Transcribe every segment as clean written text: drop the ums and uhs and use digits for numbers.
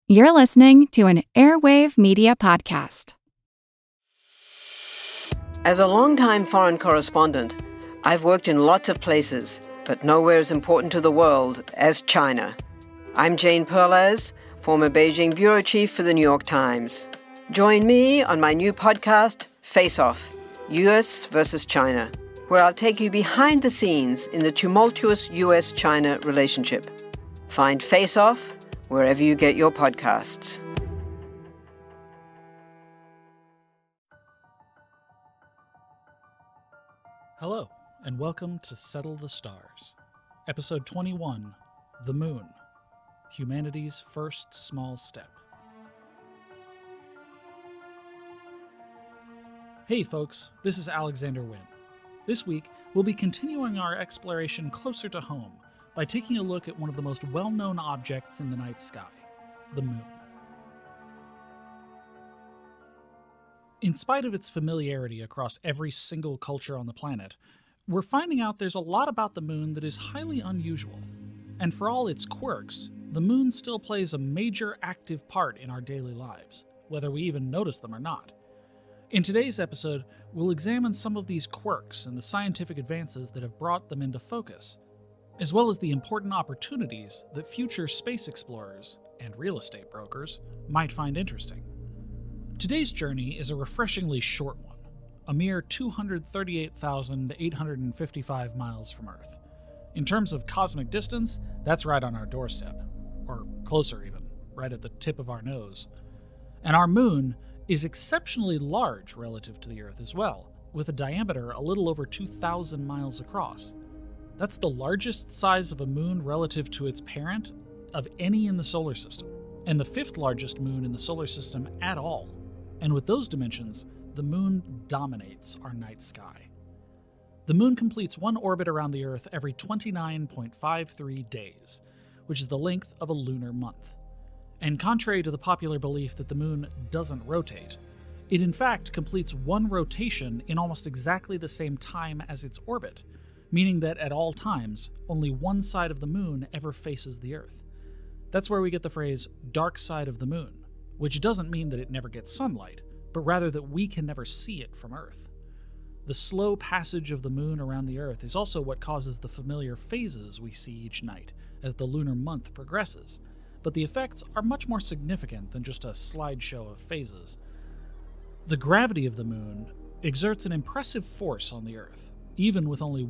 You're listening to an Airwave Media Podcast. As a longtime foreign correspondent, I've worked in lots of places, but nowhere as important to the world as China. I'm Jane Perlez, former Beijing bureau chief for the New York Times. Join me on my new podcast, Face Off, U.S. versus China, where I'll take you behind the scenes in the tumultuous U.S.-China relationship. Find Face Off wherever you get your podcasts. Hello, and welcome to Settle the Stars, Episode 21, The Moon, Humanity's First Small Step. Hey folks, this is Alexander Wynn. This week, we'll be continuing our exploration closer to home by taking a look at one of the most well-known objects in the night sky, the moon. In spite of its familiarity across every single culture on the planet, we're finding out there's a lot about the moon that is highly unusual. And for all its quirks, the moon still plays a major active part in our daily lives, whether we even notice them or not. In today's episode, we'll examine some of these quirks and the scientific advances that have brought them into focus, as well as the important opportunities that future space explorers and real estate brokers might find interesting. Today's journey is a refreshingly short one, a mere 238,855 miles from Earth. In terms of cosmic distance, that's right on our doorstep, or closer even, right at the tip of our nose. And our moon is exceptionally large relative to the Earth as well, with a diameter a little over 2,000 miles across. That's the largest size of a moon relative to its parent of any in the solar system, and the fifth largest moon in the solar system at all. And with those dimensions, the moon dominates our night sky. The moon completes one orbit around the Earth every 29.53 days, which is the length of a lunar month. And contrary to the popular belief that the moon doesn't rotate, it in fact completes one rotation in almost exactly the same time as its orbit, meaning that at all times, only one side of the moon ever faces the Earth. That's where we get the phrase, dark side of the moon, which doesn't mean that it never gets sunlight, but rather that we can never see it from Earth. The slow passage of the moon around the Earth is also what causes the familiar phases we see each night as the lunar month progresses, but the effects are much more significant than just a slideshow of phases. The gravity of the moon exerts an impressive force on the Earth, even with only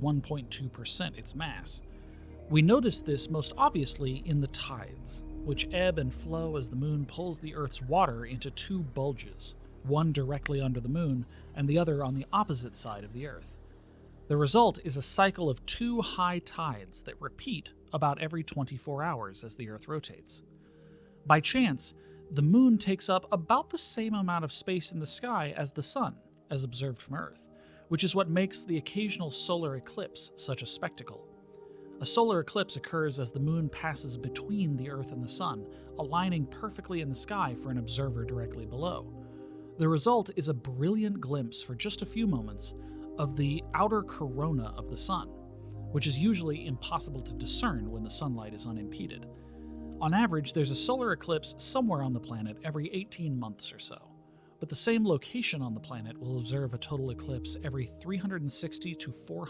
1.2% its mass. We notice this most obviously in the tides, which ebb and flow as the moon pulls the Earth's water into two bulges, one directly under the moon and the other on the opposite side of the Earth. The result is a cycle of two high tides that repeat about every 24 hours as the Earth rotates. By chance, the moon takes up about the same amount of space in the sky as the sun, as observed from Earth, which is what makes the occasional solar eclipse such a spectacle. A solar eclipse occurs as the moon passes between the Earth and the sun, aligning perfectly in the sky for an observer directly below. The result is a brilliant glimpse for just a few moments of the outer corona of the sun, which is usually impossible to discern when the sunlight is unimpeded. On average, there's a solar eclipse somewhere on the planet every 18 months or so, but the same location on the planet will observe a total eclipse every 360 to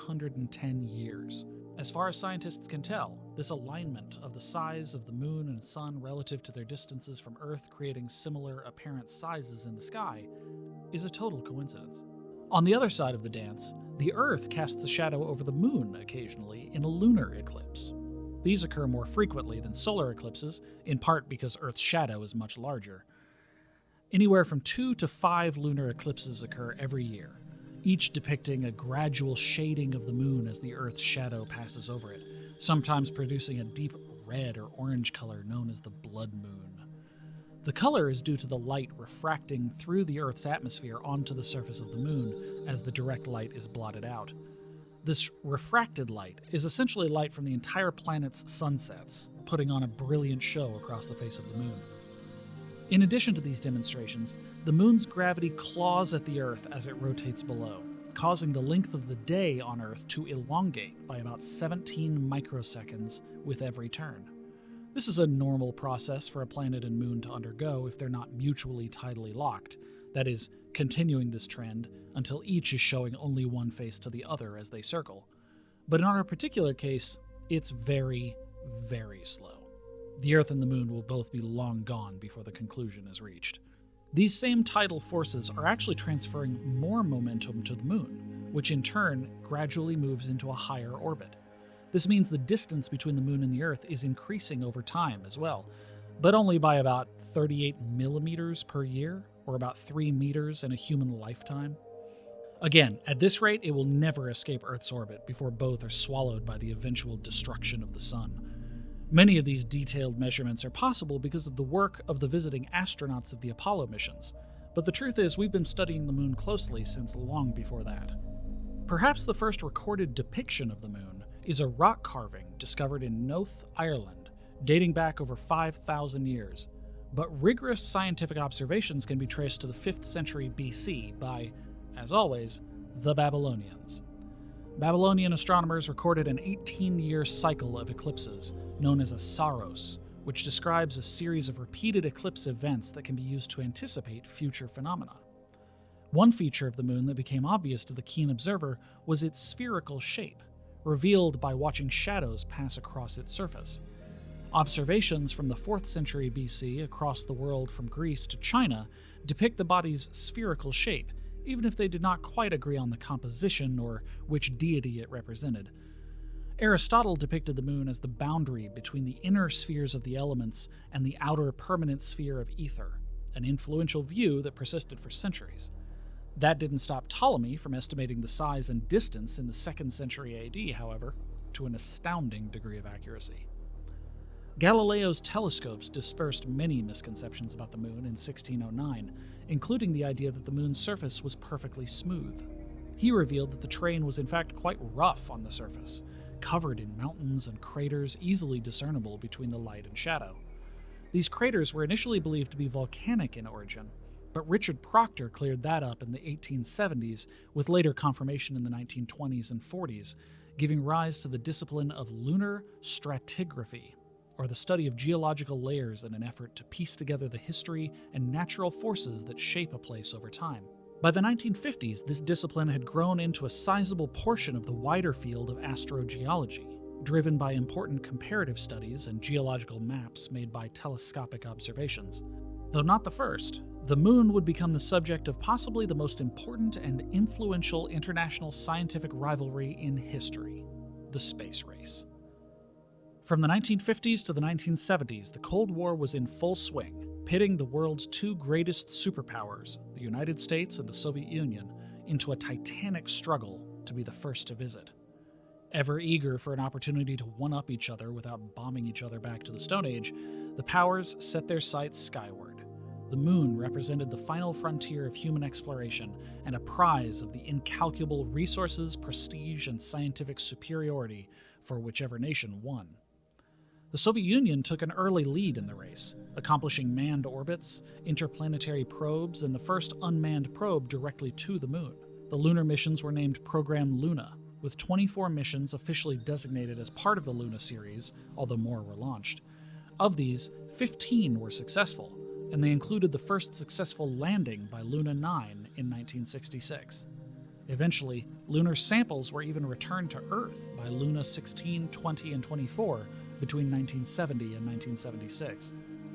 410 years. As far as scientists can tell, this alignment of the size of the moon and sun relative to their distances from Earth creating similar apparent sizes in the sky is a total coincidence. On the other side of the dance, the Earth casts a shadow over the moon occasionally in a lunar eclipse. These occur more frequently than solar eclipses, in part because Earth's shadow is much larger. Anywhere from 2 to 5 lunar eclipses occur every year, each depicting a gradual shading of the moon as the Earth's shadow passes over it, sometimes producing a deep red or orange color known as the blood moon. The color is due to the light refracting through the Earth's atmosphere onto the surface of the moon as the direct light is blotted out. This refracted light is essentially light from the entire planet's sunsets, putting on a brilliant show across the face of the moon. In addition to these demonstrations, the moon's gravity claws at the Earth as it rotates below, causing the length of the day on Earth to elongate by about 17 microseconds with every turn. This is a normal process for a planet and moon to undergo if they're not mutually tidally locked, that is, continuing this trend until each is showing only one face to the other as they circle. But in our particular case, it's very, very slow. The Earth and the Moon will both be long gone before the conclusion is reached. These same tidal forces are actually transferring more momentum to the Moon, which in turn gradually moves into a higher orbit. This means the distance between the Moon and the Earth is increasing over time as well, but only by about 38 millimeters per year, or about 3 meters in a human lifetime. Again, at this rate, it will never escape Earth's orbit before both are swallowed by the eventual destruction of the Sun. Many of these detailed measurements are possible because of the work of the visiting astronauts of the Apollo missions, but the truth is we've been studying the Moon closely since long before that. Perhaps the first recorded depiction of the Moon is a rock carving discovered in Noath, Ireland, dating back over 5,000 years, but rigorous scientific observations can be traced to the 5th century BC by, as always, the Babylonians. Babylonian astronomers recorded an 18-year cycle of eclipses, known as a saros, which describes a series of repeated eclipse events that can be used to anticipate future phenomena. One feature of the Moon that became obvious to the keen observer was its spherical shape, revealed by watching shadows pass across its surface. Observations from the 4th century BC across the world from Greece to China depict the body's spherical shape, even if they did not quite agree on the composition or which deity it represented. Aristotle depicted the Moon as the boundary between the inner spheres of the elements and the outer permanent sphere of ether, an influential view that persisted for centuries. That didn't stop Ptolemy from estimating the size and distance in the 2nd century AD, however, to an astounding degree of accuracy. Galileo's telescopes dispersed many misconceptions about the Moon in 1609, including the idea that the Moon's surface was perfectly smooth. He revealed that the terrain was in fact quite rough on the surface, covered in mountains and craters easily discernible between the light and shadow. These craters were initially believed to be volcanic in origin, but Richard Proctor cleared that up in the 1870s, with later confirmation in the 1920s and 40s, giving rise to the discipline of lunar stratigraphy, or the study of geological layers in an effort to piece together the history and natural forces that shape a place over time. By the 1950s, this discipline had grown into a sizable portion of the wider field of astrogeology, driven by important comparative studies and geological maps made by telescopic observations. Though not the first, the Moon would become the subject of possibly the most important and influential international scientific rivalry in history, the space race. From the 1950s to the 1970s, the Cold War was in full swing, pitting the world's two greatest superpowers, the United States and the Soviet Union, into a titanic struggle to be the first to visit. Ever eager for an opportunity to one-up each other without bombing each other back to the Stone Age, the powers set their sights skyward. The Moon represented the final frontier of human exploration and a prize of the incalculable resources, prestige, and scientific superiority for whichever nation won. The Soviet Union took an early lead in the race, accomplishing manned orbits, interplanetary probes, and the first unmanned probe directly to the Moon. The lunar missions were named Program Luna, with 24 missions officially designated as part of the Luna series, although more were launched. Of these, 15 were successful, and they included the first successful landing by Luna 9 in 1966. Eventually, lunar samples were even returned to Earth by Luna 16, 20, and 24, between 1970 and 1976.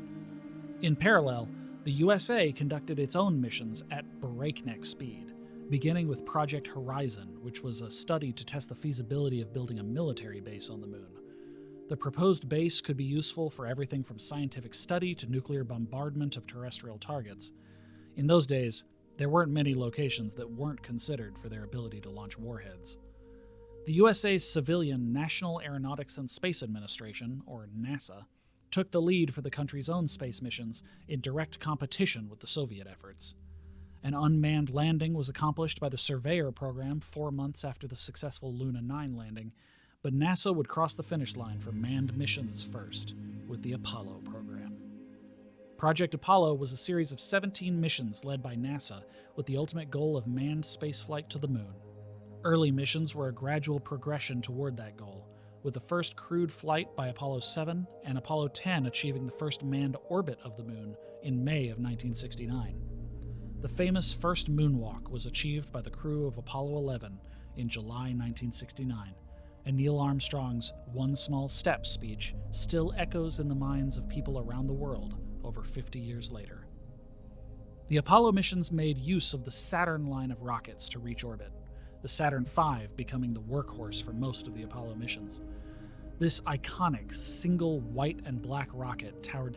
In parallel, the USA conducted its own missions at breakneck speed, beginning with Project Horizon, which was a study to test the feasibility of building a military base on the Moon. The proposed base could be useful for everything from scientific study to nuclear bombardment of terrestrial targets. In those days, there weren't many locations that weren't considered for their ability to launch warheads. The USA's civilian National Aeronautics and Space Administration, or NASA, took the lead for the country's own space missions in direct competition with the Soviet efforts. An unmanned landing was accomplished by the Surveyor program 4 months after the successful Luna 9 landing, but NASA would cross the finish line for manned missions first, with the Apollo program. Project Apollo was a series of 17 missions led by NASA with the ultimate goal of manned spaceflight to the Moon. Early missions were a gradual progression toward that goal, with the first crewed flight by Apollo 7 and Apollo 10 achieving the first manned orbit of the moon in May of 1969. The famous first moonwalk was achieved by the crew of Apollo 11 in July 1969, and Neil Armstrong's "One Small Step" speech still echoes in the minds of people around the world over 50 years later. The Apollo missions made use of the Saturn line of rockets to reach orbit, the Saturn V becoming the workhorse for most of the Apollo missions. This iconic single white and black rocket towered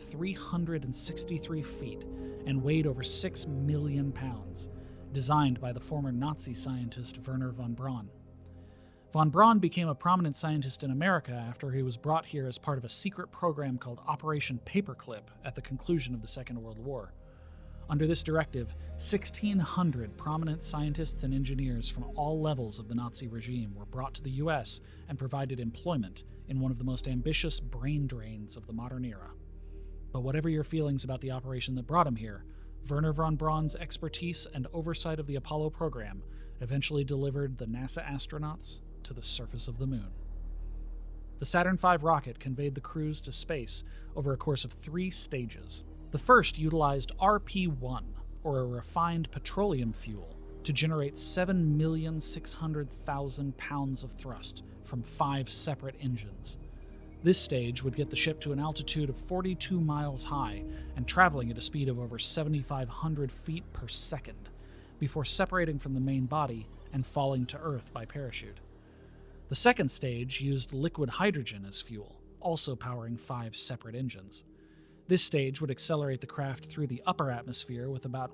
363 feet and weighed over 6 million pounds, designed by the former Nazi scientist Wernher von Braun. Von Braun became a prominent scientist in America after he was brought here as part of a secret program called Operation Paperclip at the conclusion of the Second World War. Under this directive, 1,600 prominent scientists and engineers from all levels of the Nazi regime were brought to the U.S. and provided employment in one of the most ambitious brain drains of the modern era. But whatever your feelings about the operation that brought him here, Wernher von Braun's expertise and oversight of the Apollo program eventually delivered the NASA astronauts to the surface of the moon. The Saturn V rocket conveyed the crews to space over a course of 3 stages. The first utilized RP-1, or a refined petroleum fuel, to generate 7,600,000 pounds of thrust from 5 separate engines. This stage would get the ship to an altitude of 42 miles high and traveling at a speed of over 7,500 feet per second, before separating from the main body and falling to Earth by parachute. The second stage used liquid hydrogen as fuel, also powering 5 separate engines. This stage would accelerate the craft through the upper atmosphere with about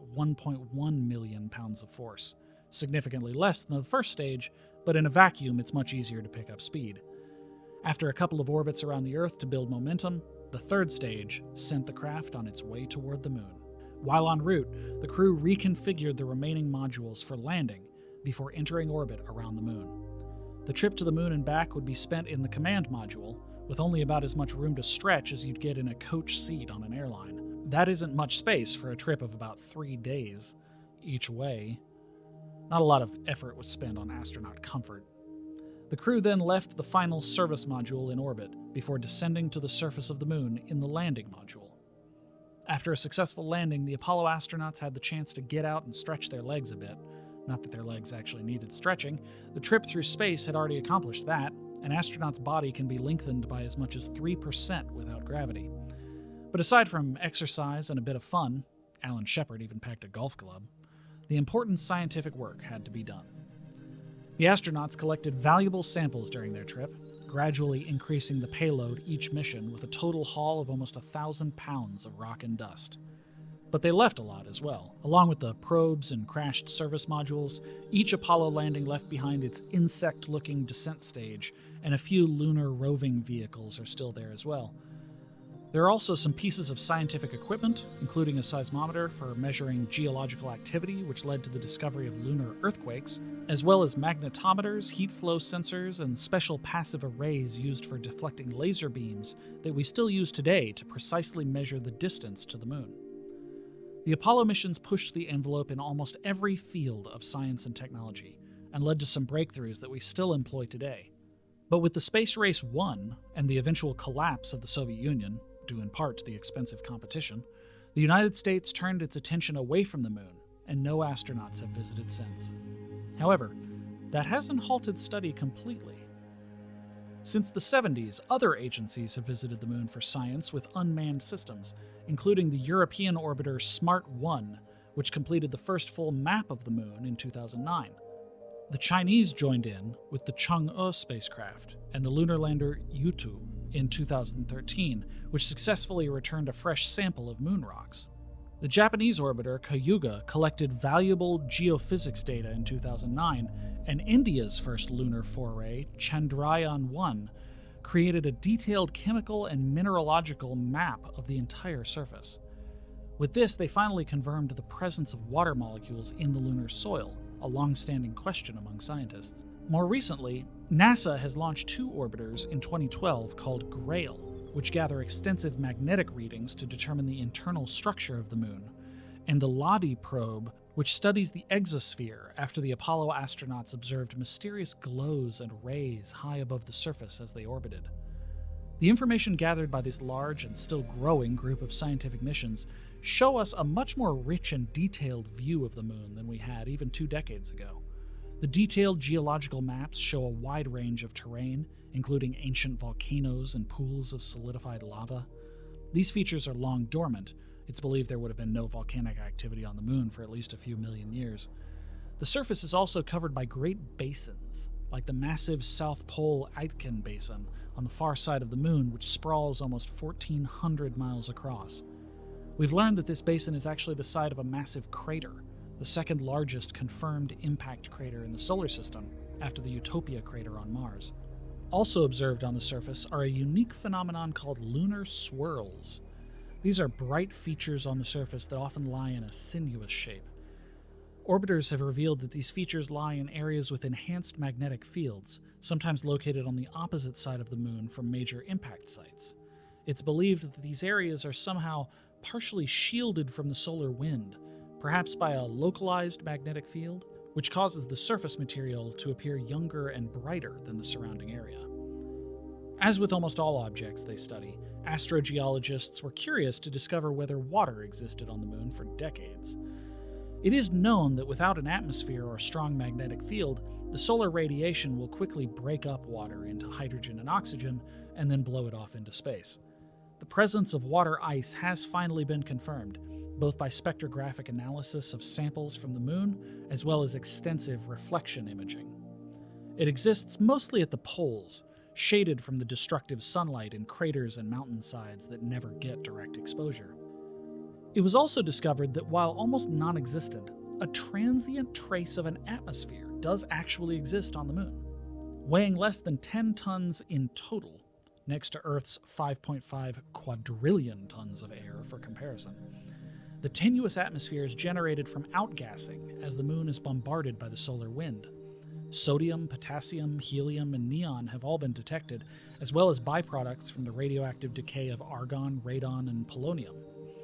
1.1 million pounds of force, significantly less than the first stage, but in a vacuum it's much easier to pick up speed. After a couple of orbits around the Earth to build momentum, the third stage sent the craft on its way toward the moon. While en route, the crew reconfigured the remaining modules for landing before entering orbit around the moon. The trip to the moon and back would be spent in the command module, with only about as much room to stretch as you'd get in a coach seat on an airline. That isn't much space for a trip of about 3 days each way. Not a lot of effort was spent on astronaut comfort. The crew then left the final service module in orbit before descending to the surface of the moon in the landing module. After a successful landing, the Apollo astronauts had the chance to get out and stretch their legs a bit. Not that their legs actually needed stretching. The trip through space had already accomplished that. An astronaut's body can be lengthened by as much as 3% without gravity. But aside from exercise and a bit of fun, Alan Shepard even packed a golf club, the important scientific work had to be done. The astronauts collected valuable samples during their trip, gradually increasing the payload each mission with a total haul of almost 1,000 pounds of rock and dust. But they left a lot as well. Along with the probes and crashed service modules, each Apollo landing left behind its insect-looking descent stage, and a few lunar roving vehicles are still there as well. There are also some pieces of scientific equipment, including a seismometer for measuring geological activity, which led to the discovery of lunar earthquakes, as well as magnetometers, heat flow sensors, and special passive arrays used for deflecting laser beams that we still use today to precisely measure the distance to the moon. The Apollo missions pushed the envelope in almost every field of science and technology, and led to some breakthroughs that we still employ today. But with the space race won, and the eventual collapse of the Soviet Union, due in part to the expensive competition, the United States turned its attention away from the moon, and no astronauts have visited since. However, that hasn't halted study completely. Since the 70s, other agencies have visited the moon for science with unmanned systems, including the European orbiter SMART-1, which completed the first full map of the moon in 2009. The Chinese joined in with the Chang'e spacecraft and the lunar lander Yutu in 2013, which successfully returned a fresh sample of moon rocks. The Japanese orbiter Kayuga collected valuable geophysics data in 2009, and India's first lunar foray, Chandrayaan-1, created a detailed chemical and mineralogical map of the entire surface. With this, they finally confirmed the presence of water molecules in the lunar soil, a long-standing question among scientists. More recently, NASA has launched 2 orbiters in 2012 called GRAIL, which gather extensive magnetic readings to determine the internal structure of the moon, and the LADEE probe which studies the exosphere after the Apollo astronauts observed mysterious glows and rays high above the surface as they orbited. The information gathered by this large and still growing group of scientific missions show us a much more rich and detailed view of the moon than we had even 2 decades ago. The detailed geological maps show a wide range of terrain, including ancient volcanoes and pools of solidified lava. These features are long dormant. It's believed there would have been no volcanic activity on the moon for at least a few million years. The surface is also covered by great basins, like the massive South Pole Aitken Basin on the far side of the moon, which sprawls almost 1,400 miles across. We've learned that this basin is actually the site of a massive crater, the second largest confirmed impact crater in the solar system, after the Utopia crater on Mars. Also observed on the surface are a unique phenomenon called lunar swirls. These are bright features on the surface that often lie in a sinuous shape. Orbiters have revealed that these features lie in areas with enhanced magnetic fields, sometimes located on the opposite side of the moon from major impact sites. It's believed that these areas are somehow partially shielded from the solar wind, perhaps by a localized magnetic field, which causes the surface material to appear younger and brighter than the surrounding area. As with almost all objects they study, astrogeologists were curious to discover whether water existed on the moon for decades. It is known that without an atmosphere or a strong magnetic field, the solar radiation will quickly break up water into hydrogen and oxygen and then blow it off into space. The presence of water ice has finally been confirmed, both by spectrographic analysis of samples from the moon as well as extensive reflection imaging. It exists mostly at the poles, shaded from the destructive sunlight in craters and mountainsides that never get direct exposure. It was also discovered that while almost non-existent, a transient trace of an atmosphere does actually exist on the moon, weighing less than 10 tons in total, next to Earth's 5.5 quadrillion tons of air for comparison. The tenuous atmosphere is generated from outgassing as the moon is bombarded by the solar wind. Sodium, potassium, helium, and neon have all been detected, as well as byproducts from the radioactive decay of argon, radon, and polonium.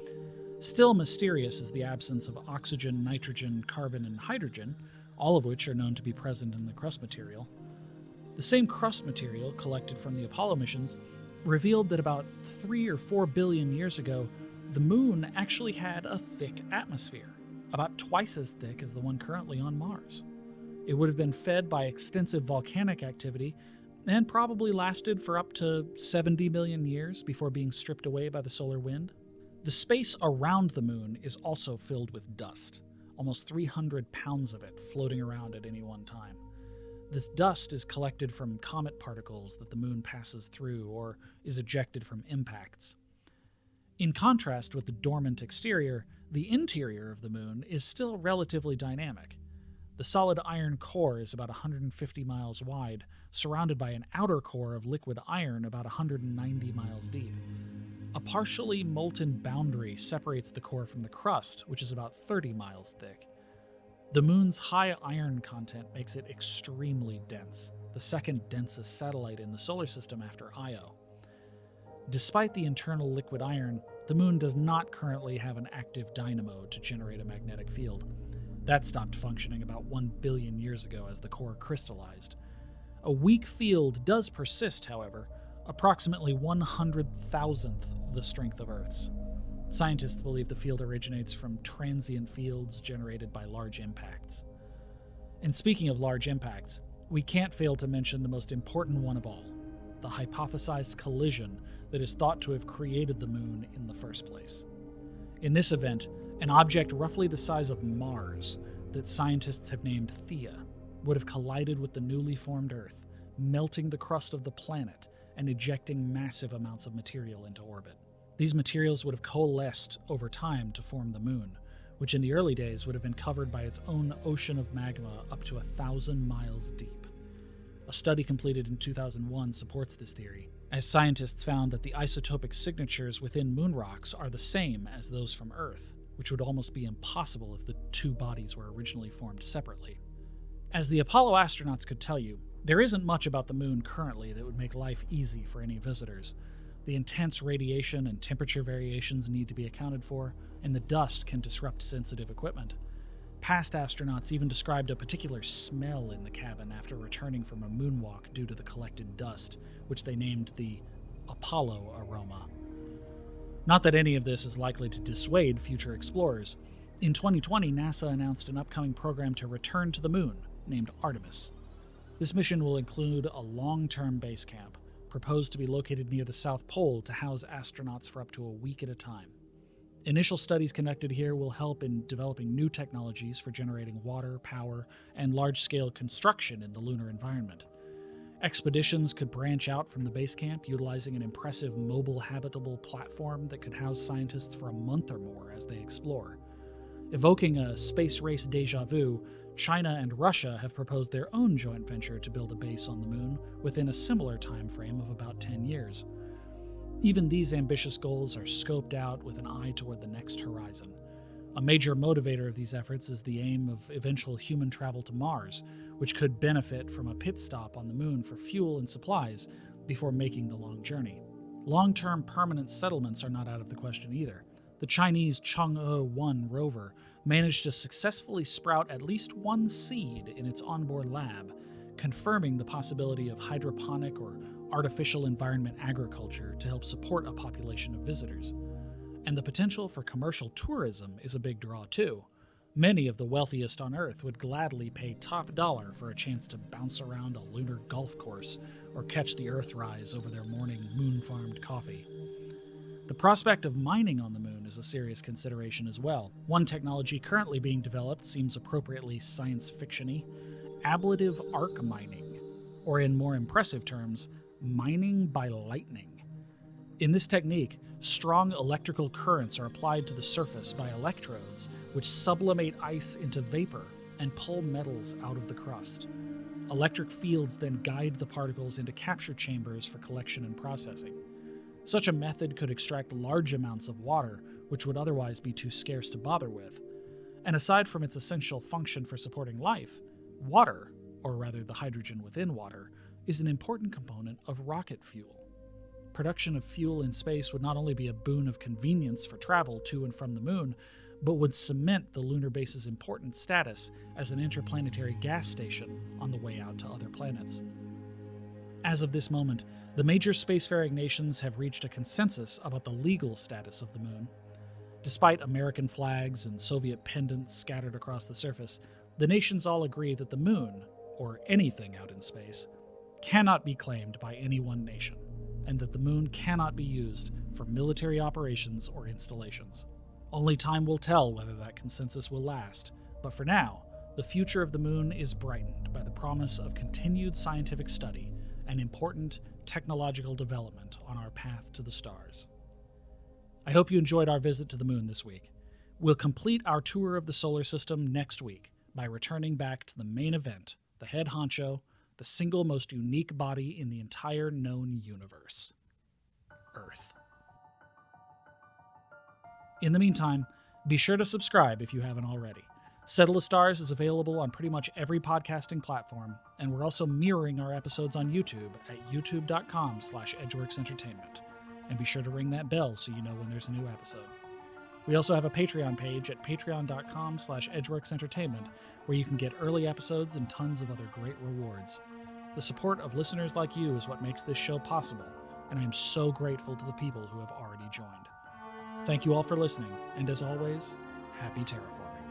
Still mysterious is the absence of oxygen, nitrogen, carbon, and hydrogen, all of which are known to be present in the crust material. The same crust material collected from the Apollo missions revealed that about 3 or 4 billion years ago, the moon actually had a thick atmosphere, about twice as thick as the one currently on Mars. It would have been fed by extensive volcanic activity and probably lasted for up to 70 million years before being stripped away by the solar wind. The space around the moon is also filled with dust, almost 300 pounds of it floating around at any one time. This dust is collected from comet particles that the moon passes through or is ejected from impacts. In contrast with the dormant exterior, the interior of the moon is still relatively dynamic. The solid iron core is about 150 miles wide, surrounded by an outer core of liquid iron about 190 miles deep. A partially molten boundary separates the core from the crust, which is about 30 miles thick. The moon's high iron content makes it extremely dense, the second densest satellite in the solar system after Io. Despite the internal liquid iron, the moon does not currently have an active dynamo to generate a magnetic field. That stopped functioning about 1 billion years ago as the core crystallized. A weak field does persist, however, approximately 100,000th the strength of Earth's. Scientists believe the field originates from transient fields generated by large impacts. And speaking of large impacts, we can't fail to mention the most important one of all, the hypothesized collision that is thought to have created the moon in the first place. In this event, an object roughly the size of Mars, that scientists have named Theia, would have collided with the newly formed Earth, melting the crust of the planet and ejecting massive amounts of material into orbit. These materials would have coalesced over time to form the moon, which in the early days would have been covered by its own ocean of magma up to 1,000 miles deep. A study completed in 2001 supports this theory, as scientists found that the isotopic signatures within moon rocks are the same as those from Earth, which would almost be impossible if the two bodies were originally formed separately. As the Apollo astronauts could tell you, there isn't much about the moon currently that would make life easy for any visitors. The intense radiation and temperature variations need to be accounted for, and the dust can disrupt sensitive equipment. Past astronauts even described a particular smell in the cabin after returning from a moonwalk due to the collected dust, which they named the Apollo aroma. Not that any of this is likely to dissuade future explorers. In 2020, NASA announced an upcoming program to return to the moon, named Artemis. This mission will include a long-term base camp, proposed to be located near the South Pole to house astronauts for up to a week at a time. Initial studies conducted here will help in developing new technologies for generating water, power, and large-scale construction in the lunar environment. Expeditions could branch out from the base camp, utilizing an impressive mobile habitable platform that could house scientists for a month or more as they explore. Evoking a space race déjà vu, China and Russia have proposed their own joint venture to build a base on the moon within a similar time frame of about 10 years. Even these ambitious goals are scoped out with an eye toward the next horizon. A major motivator of these efforts is the aim of eventual human travel to Mars, which could benefit from a pit stop on the moon for fuel and supplies before making the long journey. Long-term permanent settlements are not out of the question either. The Chinese Chang'e-1 rover managed to successfully sprout at least one seed in its onboard lab, confirming the possibility of hydroponic or artificial environment agriculture to help support a population of visitors. And the potential for commercial tourism is a big draw too. Many of the wealthiest on Earth would gladly pay top dollar for a chance to bounce around a lunar golf course or catch the Earthrise over their morning moon-farmed coffee. The prospect of mining on the moon is a serious consideration as well. One technology currently being developed seems appropriately science fiction-y: ablative arc mining, or in more impressive terms, mining by lightning. In this technique, strong electrical currents are applied to the surface by electrodes, which sublimate ice into vapor and pull metals out of the crust. Electric fields then guide the particles into capture chambers for collection and processing. Such a method could extract large amounts of water, which would otherwise be too scarce to bother with. And aside from its essential function for supporting life, water, or rather the hydrogen within water, is an important component of rocket fuel. Production of fuel in space would not only be a boon of convenience for travel to and from the moon, but would cement the lunar base's important status as an interplanetary gas station on the way out to other planets. As of this moment, the major spacefaring nations have reached a consensus about the legal status of the moon. Despite American flags and Soviet pendants scattered across the surface, the nations all agree that the moon, or anything out in space, cannot be claimed by any one nation, and that the moon cannot be used for military operations or installations. Only time will tell whether that consensus will last, but for now, the future of the moon is brightened by the promise of continued scientific study and important technological development on our path to the stars. I hope you enjoyed our visit to the moon this week. We'll complete our tour of the solar system next week by returning back to the main event, the head honcho, the single most unique body in the entire known universe: Earth. In the meantime, be sure to subscribe if you haven't already. Settle the Stars is available on pretty much every podcasting platform, and we're also mirroring our episodes on YouTube at youtube.com/edgeworksentertainment. And be sure to ring that bell so you know when there's a new episode. We also have a Patreon page at patreon.com/edgeworksentertainment, where you can get early episodes and tons of other great rewards. The support of listeners like you is what makes this show possible, and I am so grateful to the people who have already joined. Thank you all for listening, and as always, happy terraforming.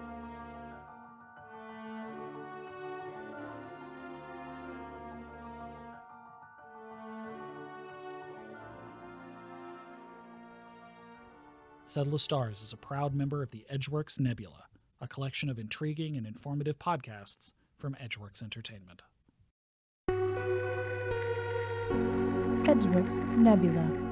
Settle the Stars is a proud member of the Edgeworks Nebula, a collection of intriguing and informative podcasts from Edgeworks Entertainment. Edgeworks Nebula.